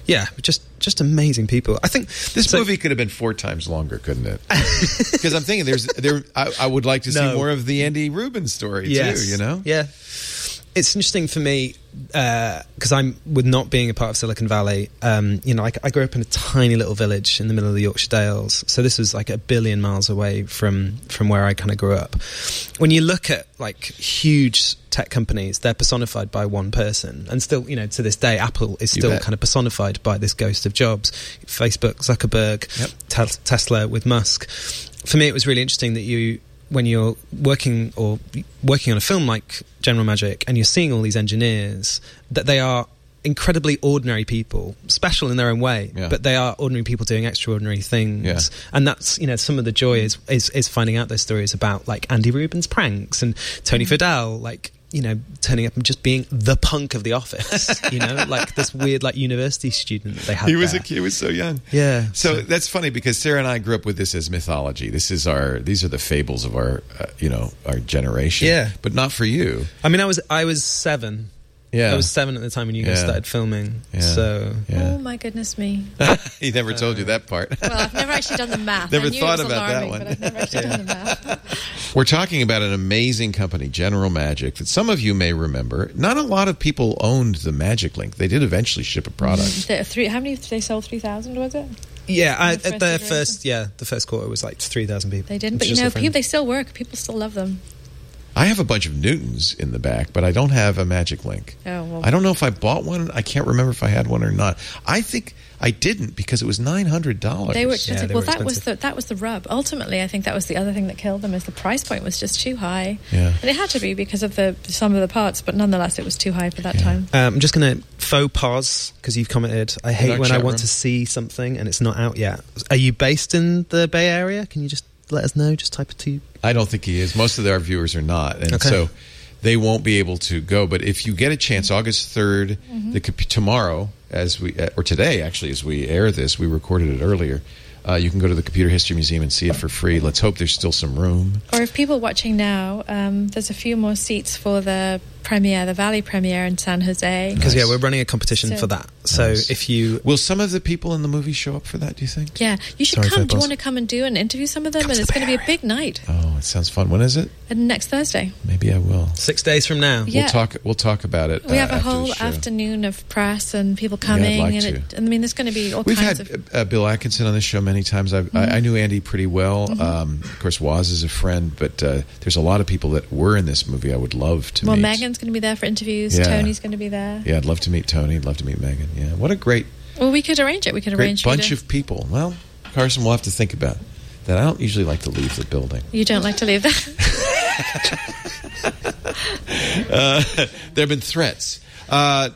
just amazing people. I think this movie could have been 4 times longer, couldn't it? Because I'm thinking I would like to see more of the Andy Rubin story too. Yeah. It's interesting for me because I'm with not being a part of Silicon Valley. I grew up in a tiny little village in the middle of the Yorkshire Dales, so this was like 1 billion miles away from where I kind of grew up. When you look at huge tech companies, they're personified by one person, and still, to this day, Apple is still kind of personified by this ghost of Jobs. Facebook, Zuckerberg, Tesla with Musk. For me, it was really interesting that when you're working on a film like General Magic and you're seeing all these engineers, that they are incredibly ordinary people, special in their own way, but they are ordinary people doing extraordinary things. And that's, some of the joy is finding out those stories about Andy Rubin's pranks and Tony Fadell, turning up and just being the punk of the office, this weird university student that they had. He was so young. Yeah. So that's funny because Sarah and I grew up with this as mythology. These are the fables of our our generation. Yeah. But not for you. I mean, I was 7. Yeah. I was 7 at the time when you guys started filming. Yeah. So. Yeah. Oh my goodness me. He never told you that part. Well, I've never actually done the math. Never I knew thought it was about alarming, that one. But I've never actually done the math. We're talking about an amazing company, General Magic, that some of you may remember. Not a lot of people owned the Magic Link. They did eventually ship a product. How many they sold? 3,000, was it? The first quarter was like 3,000 people. They didn't, but people, they still work. People still love them. I have a bunch of Newtons in the back, but I don't have a Magic Link. Oh, well. I don't know if I bought one. I can't remember if I had one or not. I think I didn't because it was $900. They were expensive. Yeah, that was the rub. Ultimately, I think that was the other thing that killed them, is the price point was just too high. Yeah. And it had to be because of some of the parts, but nonetheless, it was too high for that time. I'm just going to faux pause because you've commented, I hate when I want to see something and it's not out yet. Are you based in the Bay Area? Can you just let us know? Just type it to... I don't think he is. Most of our viewers are not. And so they won't be able to go. But if you get a chance, August 3rd, tomorrow, or today, actually, as we air this, we recorded it earlier, you can go to the Computer History Museum and see it for free. Let's hope there's still some room. Or if people watching now, there's a few more seats for the premiere, the Valley premiere in San Jose. Because we're running a competition for that. So if you... Will some of the people in the movie show up for that, do you think? Yeah. You should come. Do you want to come and interview some of them? And it's going to be a big night. Oh, it sounds fun. When is it? Next Thursday. Maybe I will. 6 days from now. Yeah. We'll talk about it. We have a whole afternoon of press and people coming. There's going to be all kinds of... We've had Bill Atkinson on this show many times. I knew Andy pretty well. Of course, Woz is a friend, but there's a lot of people that were in this movie I would love to meet. Well, Megan's going to be there for interviews. Yeah. Tony's going to be there. Yeah, I'd love to meet Tony. I'd love to meet Megan. Yeah, what a great... Well, we could arrange it. We could arrange a bunch of people. Well, Carson, we'll have to think about that. I don't usually like to leave the building. You don't like to leave that? There have been threats. I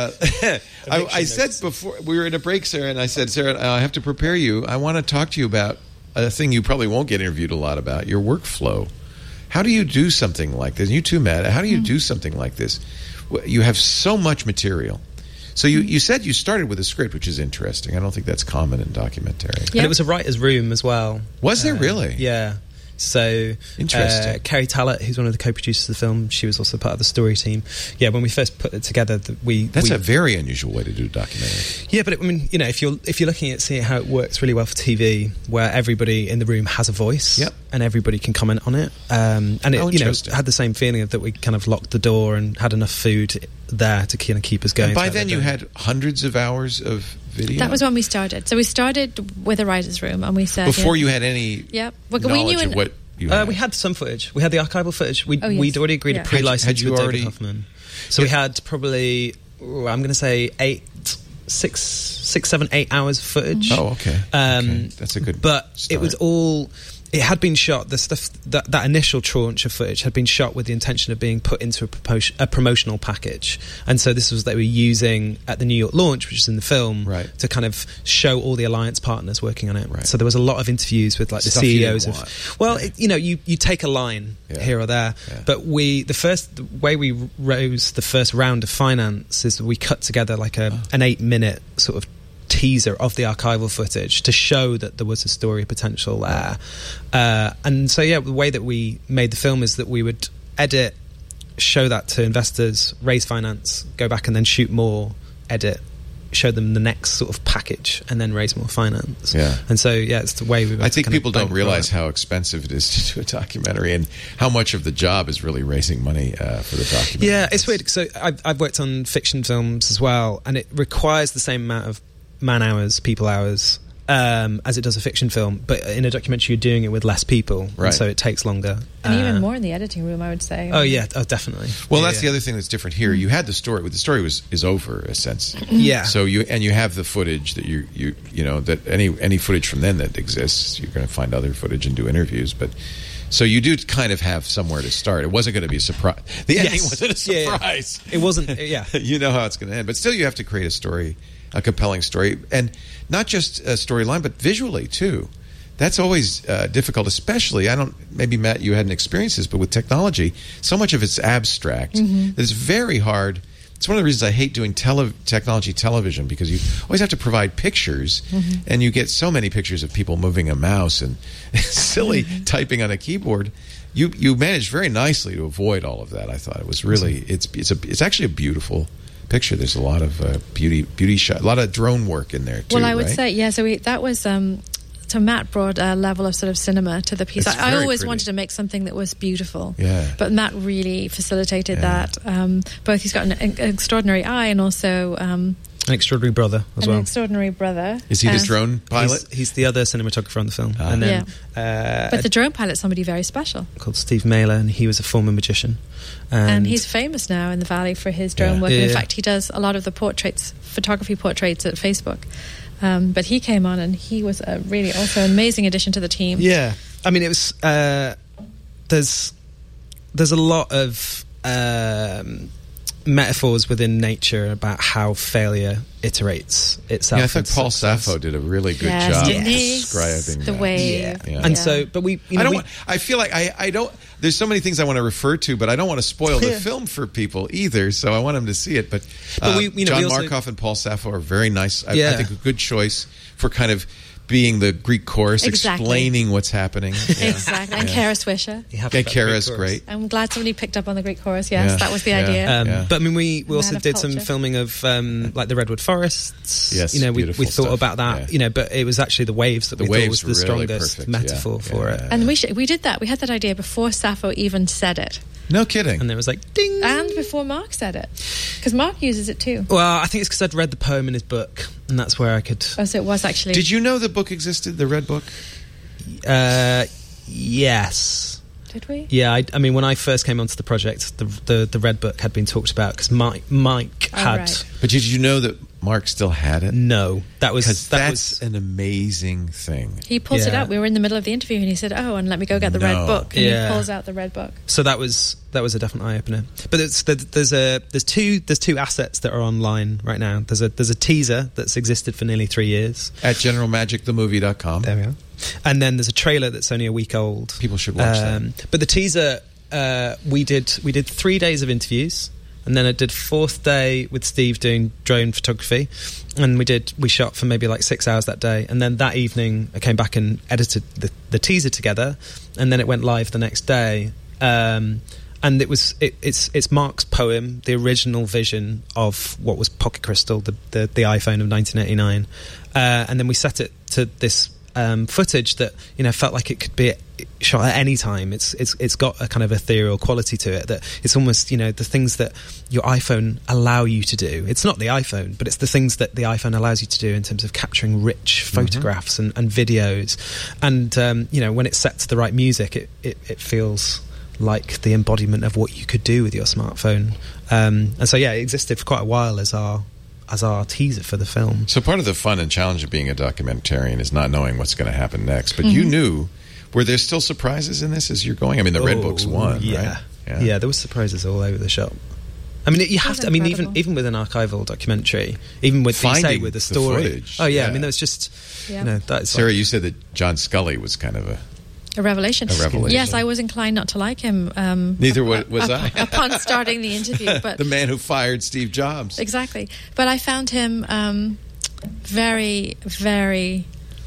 said before, we were in a break, Sarah, and I said, Sarah, I have to prepare you. I want to talk to you about a thing you probably won't get interviewed a lot about, your workflow. How do you do something like this? You too, Matt. How do you do something like this? You have so much material. So you said you started with a script, which is interesting. I don't think that's common in documentary. Yep. And it was a writer's room as well. Was there really? Yeah. So interesting. Kerry Tallett, who's one of the co-producers of the film, she was also part of the story team. Yeah, when we first put it together, that's a very unusual way to do a documentary. Yeah, but if you're looking at seeing how it works really well for TV, where everybody in the room has a voice, and everybody can comment on it, and it had the same feeling of that we kind of locked the door and had enough food there to kind of keep us going. And by then you had hundreds of hours of video. That was when we started. So we started with a writer's room, and we said before you had any knowledge of what you had. We had some footage. We had the archival footage. We'd already agreed to pre-license with David Hoffman. So we had probably, I'm going to say 6, 7, 8 hours of footage. Oh, okay. That's a good. But start. It was all. It had been shot. The stuff that initial tranche of footage had been shot with the intention of being put into a promotional package, and so this was they were using at the New York launch, which is in the film, to kind of show all the alliance partners working on it. Right. So there was a lot of interviews with like the CEOs of. Well, you take a line here or there, but the way we rose the first round of finance is we cut together like an 8-minute sort of teaser of the archival footage to show that there was a story potential there. And so, the way that we made the film is that we would edit, show that to investors, raise finance, go back and then shoot more, edit, show them the next sort of package, and then raise more finance. Yeah. And so, it's the way we... I think people don't realize how expensive it is to do a documentary and how much of the job is really raising money for the documentary. Yeah, it's weird. So I've worked on fiction films as well, and it requires the same amount of man hours, people hours, as it does a fiction film, but in a documentary you're doing it with less people, and so it takes longer. And even more in the editing room, I would say. Oh yeah, definitely. Well, that's the other thing that's different here. You had the story, the story is over, in a sense. Yeah. So you have the footage that you that any footage from then that exists, you're going to find other footage and do interviews, but so you do kind of have somewhere to start. It wasn't going to be a surprise. The ending wasn't a surprise. Yeah. It wasn't. Yeah. You know how it's going to end, but still you have to create a story. A compelling story, and not just a storyline, but visually too. That's always difficult, especially. Maybe Matt, you hadn't experienced this, but with technology, so much of it's abstract that it's very hard. It's one of the reasons I hate doing technology television, because you always have to provide pictures, and you get so many pictures of people moving a mouse and silly typing on a keyboard. You managed very nicely to avoid all of that. I thought it was really it's actually a beautiful picture. There's a lot of beauty shot, a lot of drone work in there too. Well, I would say, so that was so Matt brought a level of sort of cinema to the piece. I always wanted to make something that was beautiful, but Matt really facilitated that. Both he's got an extraordinary eye, and also An Extraordinary Brother as An well. Extraordinary Brother. Is he the drone pilot? He's the other cinematographer on the film. And then, but the drone pilot's somebody very special. Called Steve Mailer, and he was a former magician. And he's famous now in the Valley for his drone work. And in Yeah. fact, he does a lot of the photography portraits at Facebook. But he came on, and he was a really also amazing addition to the team. Yeah. I mean, it was... there's a lot of metaphors within nature about how failure iterates itself. Yeah, I think into Paul success. Sappho did a really good Yes, job Denise, describing the that. way. Yeah. And so, but we... You know, I don't. we- Want, I feel like I don't. There's so many things I want to refer to, but I don't want to spoil the film for people either. So I want them to see it. But, John Markoff and Paul Sappho are very nice. I think a good choice for kind of being the Greek chorus, explaining what's happening. Yeah. Exactly. And Kara Swisher. Kara's great. I'm glad somebody picked up on the Greek chorus. Yes, that was the idea. But I mean, we also of did some culture. filming of like the Redwood Forests. Yes, you know, we beautiful thought stuff. about that. Yeah. You know, but it was actually the waves that The we thought waves was the were really strongest perfect. metaphor for it. And we did that. We had that idea before Sappho even said it. No kidding. And it was like ding. And before Mark said it. Because Mark uses it too. Well, I think it's because I'd read the poem in his book, and that's where I could. Oh, so it was actually. Did you know the book existed, the Red Book? Yes. Did we? Yeah, I mean, when I first came onto the project, the Red Book had been talked about because Mike had. Right. But did you know that Mark still had it? No, Because that's an amazing thing. He pulls it Yeah. out. We were in the middle of the interview, and he said, "Oh, and let me go get the No. red book." And Yeah. he pulls out the red book. So that was a definite eye opener. But there's two assets that are online right now. There's a teaser that's existed for nearly 3 years. At GeneralMagicTheMovie.com. There we are. And then there's a trailer that's only a week old. People should watch that. But the teaser, we did 3 days of interviews, and then I did 4th day with Steve doing drone photography, and we shot for maybe like 6 hours that day, and then that evening I came back and edited the teaser together, and then it went live the next day. And it's Mark's poem, the original vision of what was Pocket Crystal, the iPhone of 1989, and then we set it to this footage that felt like it could be shot at any time. It's got a kind of ethereal quality to it that it's almost the things that your iPhone allow you to do. It's not the iPhone, but it's the things that the iPhone allows you to do in terms of capturing rich photographs and videos. And when it's set to the right music, it feels like the embodiment of what you could do with your smartphone. And so it existed for quite a while as our teaser for the film. So part of the fun and challenge of being a documentarian is not knowing what's going to happen next. But you knew, were there still surprises in this as you're going? I mean, the Red Book's one, right? Yeah, there was surprises all over the shop. I mean, you have to. I mean, even with an archival documentary, even with Finding with the the story. footage, I yeah. mean, there was just that's Sarah, you said that John Scully was kind of A revelation. A revelation. Yes, I was inclined not to like him. Neither was I. Upon starting the interview, but the man who fired Steve Jobs. Exactly. But I found him very, very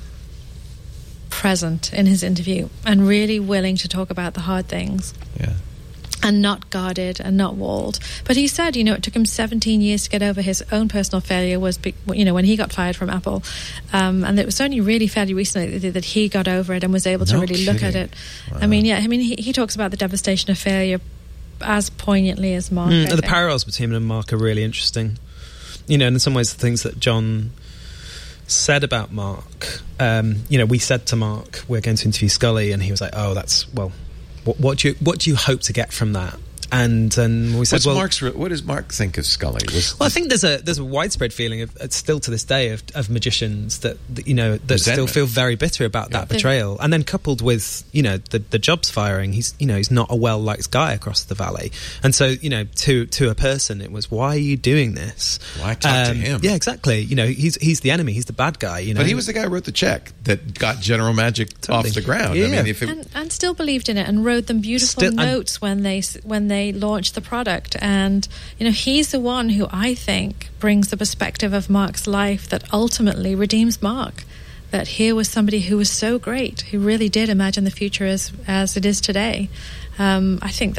present in his interview and really willing to talk about the hard things. Yeah. And not guarded and not walled. But he said, it took him 17 years to get over his own personal failure when he got fired from Apple. And it was only really fairly recently that he got over it and was able to really look at it. Wow. I mean, he talks about the devastation of failure as poignantly as Mark. I the think. parallels between him and Mark are really interesting. And in some ways the things that John said about Mark, we said to Mark, we're going to interview Scully, and he was like, oh, what do you hope to get from that? And we said, what does Mark think of Scully? I think there's a widespread feeling of still to this day of magicians that still feel very bitter about that betrayal, and then coupled with the Jobs firing, he's not a well liked guy across the valley, and so to a person it was, why are you doing this? Why talk to him? Yeah, exactly. He's the enemy, he's the bad guy. But he was the guy who wrote the check that got General Magic off the ground. Yeah. I mean, and still believed in it and wrote them beautiful notes when they launched the product. And he's the one who I think brings the perspective of Mark's life that ultimately redeems Mark. That here was somebody who was so great, who really did imagine the future as it is today. I think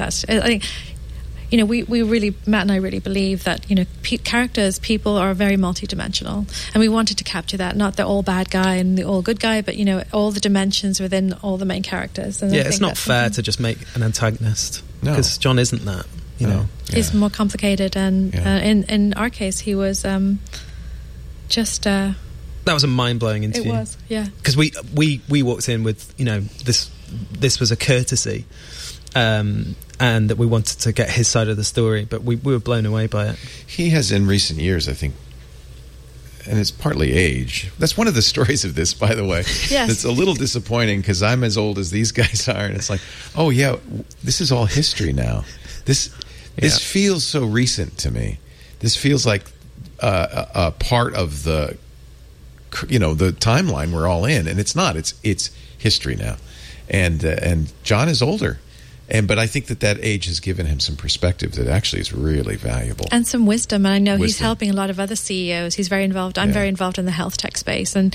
we really, Matt and I really believe that people are very multidimensional, and we wanted to capture that, not the all bad guy and the all good guy, but all the dimensions within all the main characters. And it's not fair to just make an antagonist, because John isn't that. He's more complicated, and in our case, he was just that was a mind-blowing it interview. was, yeah. Because we walked in with, you know, this was a courtesy, and that we wanted to get his side of the story, but we were blown away by it. He has, in recent years, I think, and it's partly age. That's one of the stories of this, by the way. Yes. It's a little disappointing because I'm as old as these guys are, and it's like, oh yeah, this is all history now. This feels so recent to me. This feels like a part of the, you know, the timeline we're all in, and it's not. It's history now, and John is older. But I think that age has given him some perspective that actually is really valuable. And some wisdom. And I know he's helping a lot of other CEOs. He's very involved. I'm very involved in the health tech space. And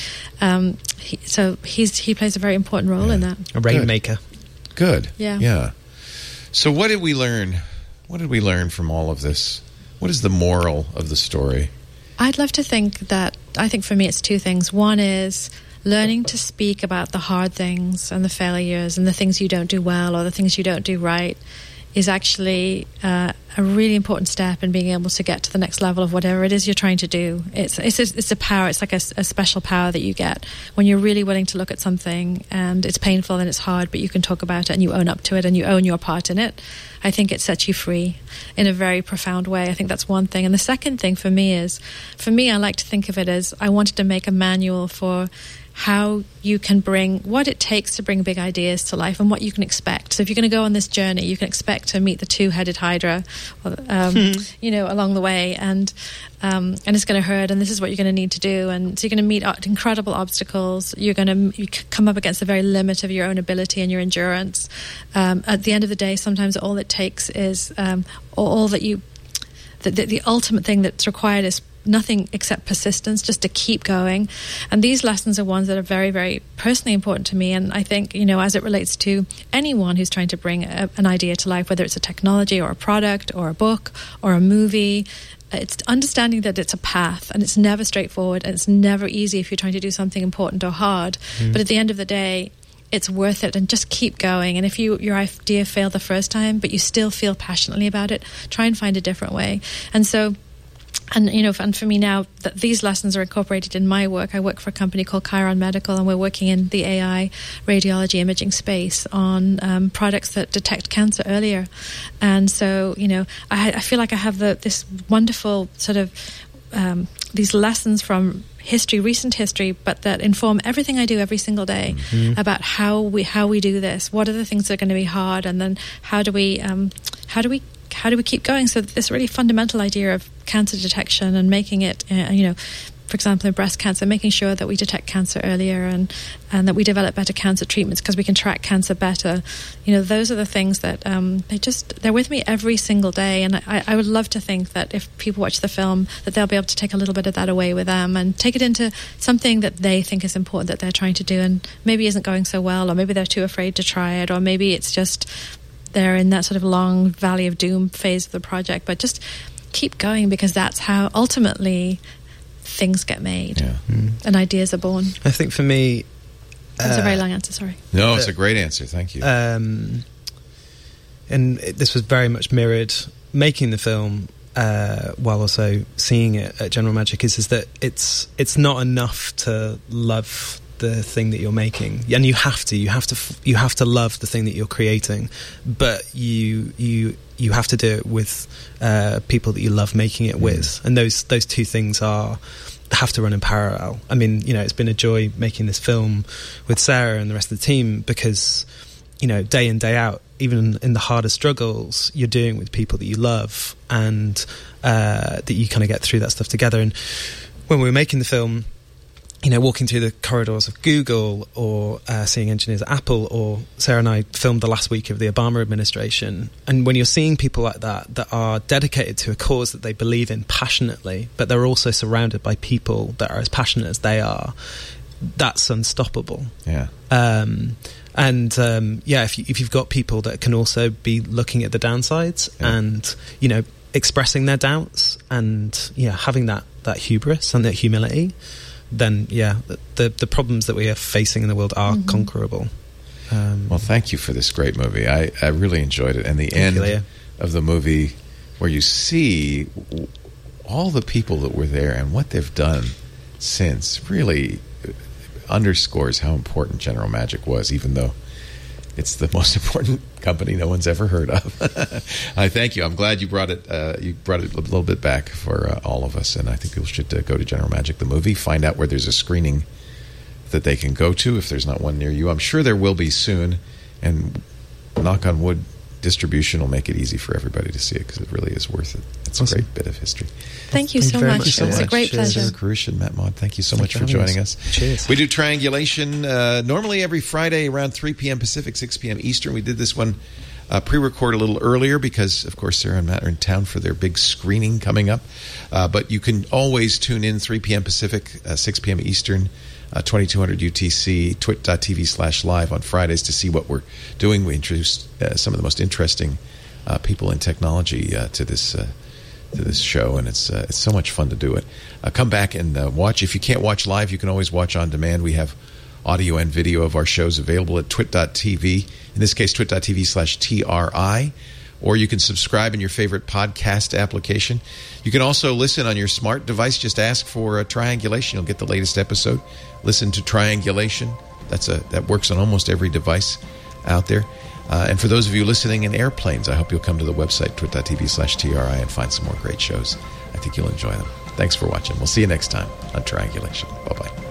he plays a very important role in that. A rainmaker. Good. Yeah. Yeah. So what did we learn? What did we learn from all of this? What is the moral of the story? I'd love to think that, I think for me it's two things. One is learning to speak about the hard things and the failures and the things you don't do well or the things you don't do right is actually a really important step in being able to get to the next level of whatever it is you're trying to do. It's a power. It's like a special power that you get when you're really willing to look at something and it's painful and it's hard, but you can talk about it and you own up to it and you own your part in it. I think it sets you free in a very profound way. I think that's one thing. And the second thing for me, I like to think of it as I wanted to make a manual for how you can bring what it takes to bring big ideas to life and what you can expect. So if you're going to go on this journey, you can expect to meet the two-headed hydra, you know, along the way, and it's going to hurt, and this is what you're going to need to do. And so you're going to meet incredible obstacles. You're going to come up against the very limit of your own ability and your endurance. At the end of the day, sometimes all it takes is all that you. The ultimate thing that's required is nothing except persistence, just to keep going. And these lessons are ones that are very, very personally important to me. And I think, you know, as it relates to anyone who's trying to bring an idea to life, whether it's a technology or a product or a book or a movie, it's understanding that it's a path and it's never straightforward and it's never easy if you're trying to do something important or hard. But at the end of the day, it's worth it, and just keep going. And if your idea failed the first time, but you still feel passionately about it, try and find a different way. And so, and you know, and for me now, that these lessons are incorporated in my work. I work for a company called Chiron Medical, and we're working in the AI radiology imaging space on products that detect cancer earlier. And so, you know, I feel like I have this wonderful sort of these lessons from history, recent history, but that inform everything I do every single day about how we do this. What are the things that are going to be hard, and then how do we keep going? So this really fundamental idea of cancer detection and making it, you know, for example, in breast cancer, making sure that we detect cancer earlier and that we develop better cancer treatments because we can track cancer better. You know, those are the things that they're with me every single day. And I would love to think that if people watch the film, that they'll be able to take a little bit of that away with them and take it into something that they think is important that they're trying to do and maybe isn't going so well, or maybe they're too afraid to try it, or maybe it's just they're in that sort of long valley of doom phase of the project. But just keep going, because that's how ultimately things get made and ideas are born. I think for me, that's a very long answer, sorry. No, it's a great answer, thank you. And this was very much mirrored making the film while also seeing it at General Magic, is that it's not enough to love the thing that you're making, and you have to love the thing that you're creating, but you have to do it with people that you love making it with, and those two things have to run in parallel. I mean, you know, it's been a joy making this film with Sarah and the rest of the team, because, you know, day in, day out, even in the hardest struggles, you're doing with people that you love, and that you kind of get through that stuff together. And when we were making the film, you know, walking through the corridors of Google, or seeing engineers at Apple, or Sarah and I filmed the last week of the Obama administration. And when you're seeing people like that are dedicated to a cause that they believe in passionately, but they're also surrounded by people that are as passionate as they are, that's unstoppable. Yeah. If you've got people that can also be looking at the downsides and, you know, expressing their doubts and, having that hubris and that humility, then the problems that we are facing in the world are conquerable. Well, thank you for this great movie. I really enjoyed it. And the end of the movie, where you see all the people that were there and what they've done since really underscores how important General Magic was, even though it's the most important company no one's ever heard of. I thank you. I'm glad you brought it. You brought it a little bit back for all of us, and I think people should go to General Magic the movie, find out where there's a screening that they can go to if there's not one near you. I'm sure there will be soon, and knock on wood, distribution will make it easy for everybody to see it because it really is worth it. It's a great bit of history. Thank you so much. Thank you It was a great pleasure. Sarah Karush and Matt Maud, thank you so much for joining us. Cheers. We do Triangulation normally every Friday around 3 p.m. Pacific, 6 p.m. Eastern. We did this one pre-record a little earlier because, of course, Sarah and Matt are in town for their big screening coming up. But you can always tune in 3 p.m. Pacific, 6 p.m. Eastern, 2200 UTC, twit.tv/live on Fridays to see what we're doing. We introduced some of the most interesting people in technology to this show, and it's so much fun to do it. Come back and watch. If you can't watch live, you can always watch on demand. We have audio and video of our shows available at twit.tv, in this case twit.tv/TRI, or you can subscribe in your favorite podcast application. You can also listen on your smart device. Just ask for Triangulation. You'll get the latest episode. Listen to Triangulation. That works on almost every device out there. And for those of you listening in airplanes, I hope you'll come to the website, twit.tv/TRI, and find some more great shows. I think you'll enjoy them. Thanks for watching. We'll see you next time on Triangulation. Bye-bye.